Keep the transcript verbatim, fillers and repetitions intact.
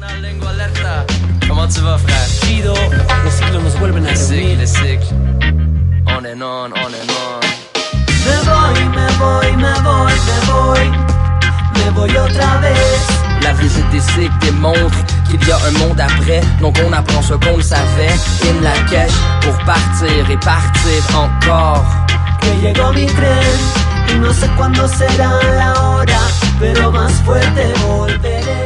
Comment tu vas, frère? Chido, los ciclos nos vuelven a Les cycles, reunir. les cycles. On and on, on and on. Me voy, me voy, me voy, me voy. Me voy otra vez. La visite des cycles démontre qu'il y a un monde après. Donc on apprend ce qu'on le savait. In la cache pour partir et partir encore. Que llegó mi tren y no sé cuándo será la hora, pero más fuerte volveré.